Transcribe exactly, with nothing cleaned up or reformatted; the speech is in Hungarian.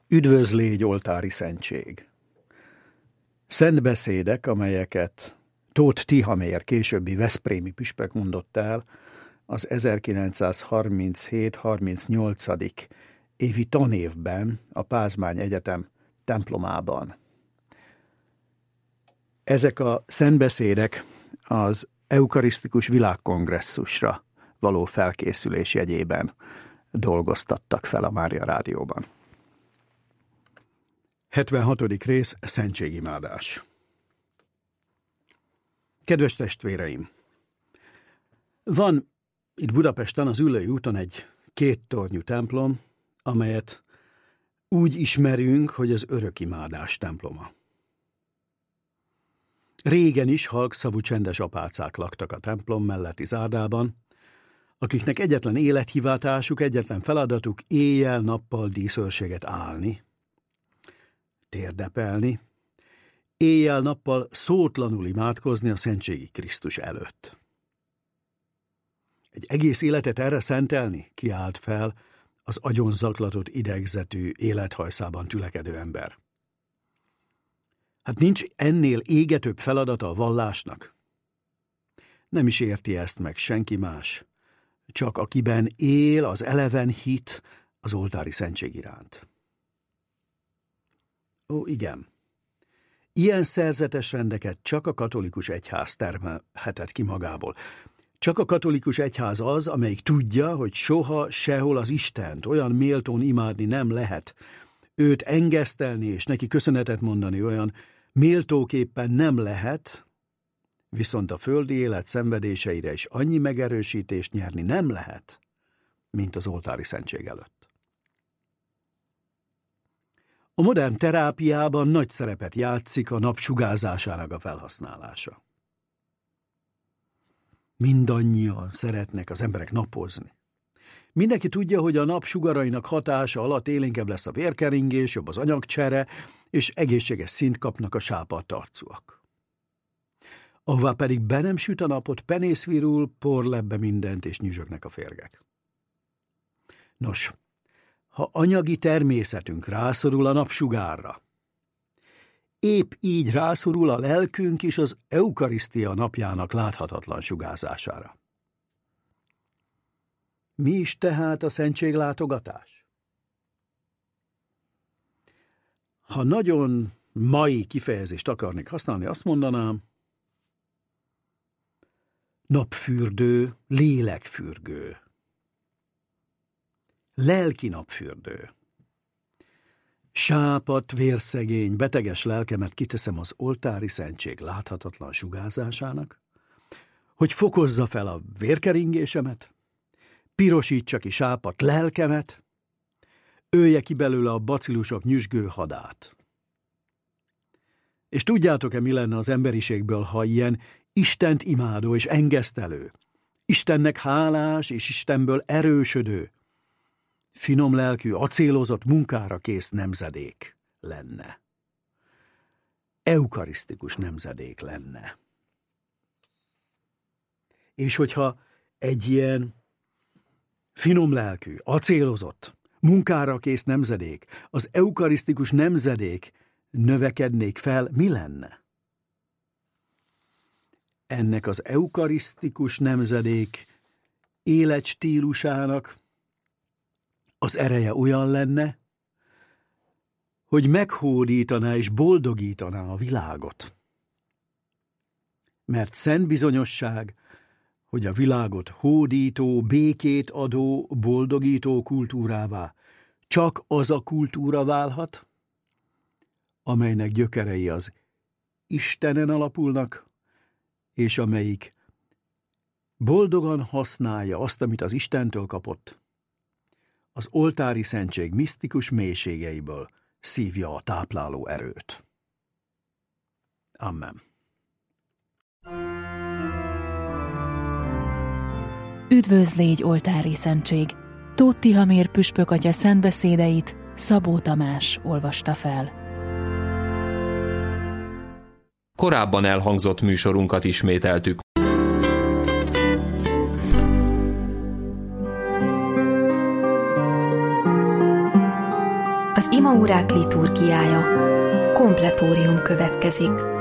Üdvözlégy oltári szentség. Szentbeszédek, amelyeket Tóth Tihamér, későbbi veszprémi püspök mondott el az ezerkilencszázharminchét harmincnyolc. évi tanévben a Pázmány Egyetem templomában. Ezek a szentbeszédek az eukarisztikus világkongresszusra való felkészülés jegyében dolgoztattak fel a Mária Rádióban. hetvenhatodik rész, szentségimádás. Kedves testvéreim! Van itt Budapesten az Üllői úton egy kéttornyú templom, amelyet úgy ismerünk, hogy az örökimádás temploma. Régen is halkszavú csendes apácák laktak a templom melletti zárdában, akiknek egyetlen élethivatásuk, egyetlen feladatuk éjjel-nappal díszőrséget állni, térdepelni, éjjel-nappal szótlanul imádkozni a szentségi Krisztus előtt. Egy egész életet erre szentelni, kiált fel az agyonzaklatott idegzetű, élethajszában tülekedő ember. Hát nincs ennél égetőbb feladata a vallásnak. Nem is érti ezt meg senki más, csak akiben él az eleven hit az oltári szentség iránt. Ó, igen. Ilyen szerzetes rendeket csak a katolikus egyház termelhetett ki magából. Csak a katolikus egyház az, amelyik tudja, hogy soha sehol az Istent olyan méltón imádni nem lehet. Őt engesztelni és neki köszönetet mondani olyan méltóképpen nem lehet, viszont a földi élet szenvedéseire is annyi megerősítést nyerni nem lehet, mint az oltári szentség előtt. A modern terápiában nagy szerepet játszik a nap sugárzásának a felhasználása. Mindannyian szeretnek az emberek napozni. Mindenki tudja, hogy a nap sugarainak hatása alatt élénkebb lesz a vérkeringés, jobb az anyagcsere, és egészséges szint kapnak a sápadt arcúak. Ahová pedig be nem süt a napot, penész virul, porlebbe mindent, és nyüzsögnek a férgek. Nos, ha anyagi természetünk rászorul a napsugárra, épp így rászorul a lelkünk is az eukarisztia napjának láthatatlan sugárzására. Mi is tehát a szentséglátogatás? Ha nagyon mai kifejezést akarnék használni, azt mondanám, napfürdő, lélekfürdő, lelki napfürdő. Sápadt, vérszegény, beteges lelkemet kiteszem az oltári szentség láthatatlan sugárzásának, hogy fokozza fel a vérkeringésemet, pirosítsa ki sápadt lelkemet, ölje ki belőle a bacillusok nyüzsgő hadát. És tudjátok-e, mi lenne az emberiségből, ha ilyen Istent imádó és engesztelő, Istennek hálás és Istenből erősödő, finom lelkű, acélozott, munkára kész nemzedék lenne. Eukarisztikus nemzedék lenne. És hogyha egy ilyen finom lelkű, acélozott, munkára kész nemzedék, az eukarisztikus nemzedék növekednék fel, mi lenne? Ennek az eukarisztikus nemzedék életstílusának az ereje olyan lenne, hogy meghódítaná és boldogítaná a világot. Mert szent bizonyosság, hogy a világot hódító, békét adó, boldogító kultúrává csak az a kultúra válhat, amelynek gyökerei az Istenen alapulnak, és amelyik boldogan használja azt, amit az Istentől kapott, az oltári szentség misztikus mélységeiből szívja a tápláló erőt. Amen. Üdvözlégy oltári szentség! Tóth Tihamér püspök atya szentbeszédeit Szabó Tamás olvasta fel. Korábban elhangzott műsorunkat ismételtük. Az imaórák liturgiája. Kompletórium következik.